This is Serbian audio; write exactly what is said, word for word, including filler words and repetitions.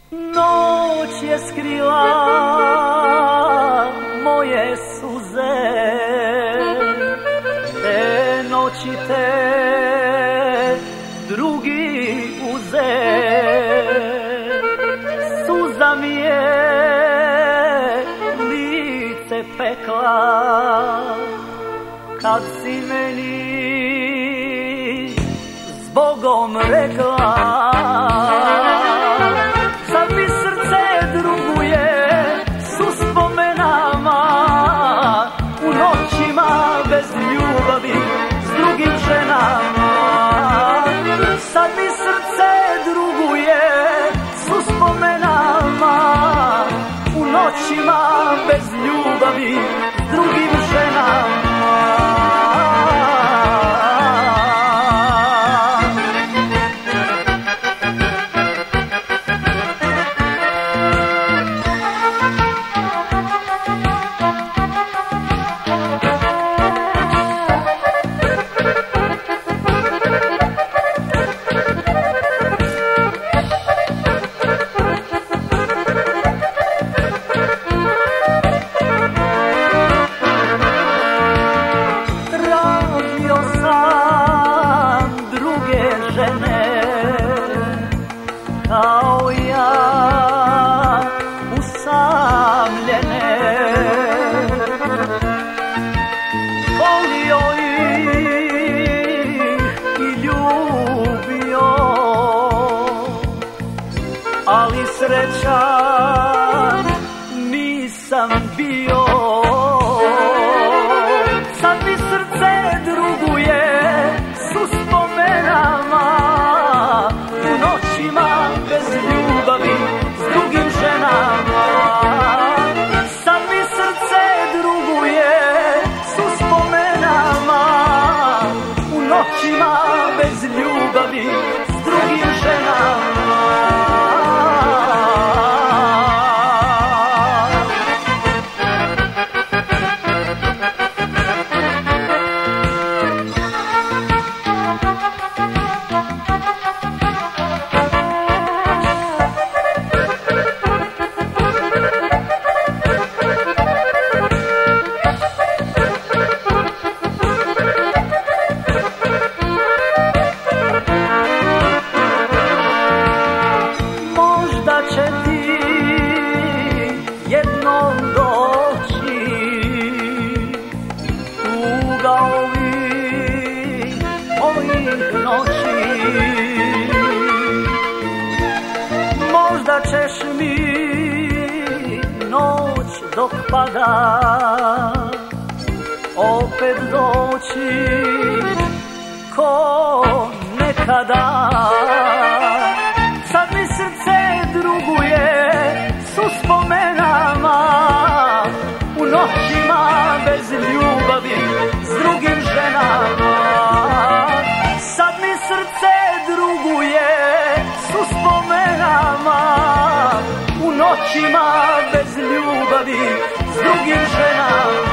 Noć je skrila moje suze, te noći te drugi uze. Suza mi je lice pekla, kad si meni zbogom rekla. Sad mi srce druguje s uspomenama, u noćima bez ljubavi s drugim ženama. Sad mi srce druguje s uspomenama, u noćima bez ljubavi s drugim ženama. Kao ja usamljene, volio ih i ljubio, ali srećan nisam bio. Sad mi srce druguje s uspomenama, u noćima bez ljubavi s drugim ženama. Sad mi srce druguje s uspomenama, u noćima bez ljubavi s drugim ženama. Će ti jednom doći tuga ovih ovih noći. Možda ćeš mi noć dok pada opet doći ko nekada. Sad mi srce druguje s uspomenama, u noćima bez ljubavi s drugim ženama. Sad mi srce druguje s uspomenama, u noćima bez ljubavi s drugim ženama.